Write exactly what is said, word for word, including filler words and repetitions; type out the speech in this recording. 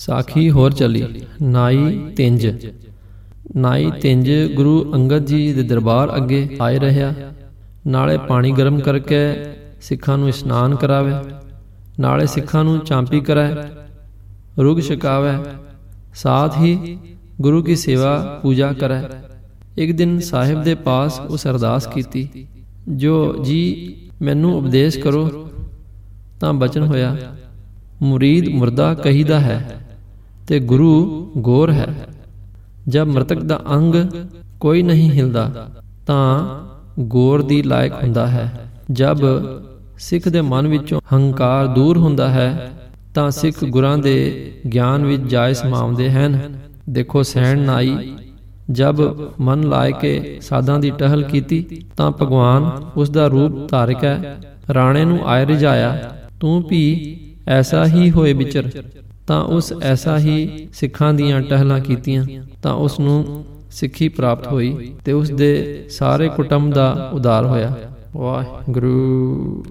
ਸਾਖੀ ਹੋਰ ਚੱਲੀ। ਨਾਈ ਤਿੰਜ। ਨਾਈ ਤਿੰਜ ਗੁਰੂ ਅੰਗਦ ਜੀ ਦੇ ਦਰਬਾਰ ਅੱਗੇ ਆਏ ਰਿਹਾ। ਨਾਲੇ ਪਾਣੀ ਗਰਮ ਕਰਕੇ ਸਿੱਖਾਂ ਨੂੰ ਇਸ਼ਨਾਨ ਕਰਾਵੇ, ਨਾਲੇ ਸਿੱਖਾਂ ਨੂੰ ਚਾਂਪੀ ਕਰਾਏ, ਰੁਗ ਛਕਾਵੇ, ਸਾਥ ਹੀ ਗੁਰੂ ਕੀ ਸੇਵਾ ਪੂਜਾ ਕਰੇ। ਇੱਕ ਦਿਨ ਸਾਹਿਬ ਦੇ ਪਾਸ ਉਸ ਅਰਦਾਸ ਕੀਤੀ, ਜੋ ਜੀ ਮੈਨੂੰ ਉਪਦੇਸ਼ ਕਰੋ। ਤਾਂ ਬਚਨ ਹੋਇਆ, ਮੁਰੀਦ ਮੁਰਦਾ ਕਹੀਦਾ ਹੈ ਤੇ ਗੁਰੂ ਗੌਰ ਹੈ। ਜਦ ਮ੍ਰਿਤਕ ਦਾ ਅੰਗ ਕੋਈ ਨਹੀਂ ਹਿਲਦਾ ਤਾਂ ਗੌਰ ਦੀ ਲਾਇਕ ਹੁੰਦਾ ਹੈ। ਜਦ ਸਿੱਖ ਦੇ ਮਨ ਵਿੱਚੋਂ ਹੰਕਾਰ ਦੂਰ ਹੁੰਦਾ ਹੈ ਤਾਂ ਸਿੱਖ ਗੁਰਾਂ ਦੇ ਗਿਆਨ ਵਿੱਚ ਜਾਇ ਸਮਾਉਂਦੇ ਹਨ। ਦੇਖੋ ਸੈਣ ਨਾਈ ਜਦ ਮਨ ਲਾਇ ਕੇ ਸਾਧਾਂ ਦੀ ਟਹਿਲ ਕੀਤੀ ਤਾਂ ਭਗਵਾਨ ਉਸ ਦਾ ਰੂਪ ਧਾਰ ਕੇ ਰਾਣੇ ਨੂੰ ਆਏ ਰਿਝਾਇਆ, ਤੂੰ ਵੀ ਐਸਾ ਹੀ ਹੋਏ ਵਿਚਰ। ਤਾਂ ਉਸ ਐਸਾ ਹੀ ਸਿੱਖਾਂ ਦੀਆਂ ਟਹਿਲਾਂ ਕੀਤੀਆਂ ਤਾਂ ਉਸ ਨੂੰ ਸਿੱਖੀ ਪ੍ਰਾਪਤ ਹੋਈ ਤੇ ਉਸ ਦੇ ਸਾਰੇ ਕੁਟੁੰਬ ਦਾ ਉਧਾਰ ਹੋਇਆ। ਵਾਹਿਗੁਰੂ।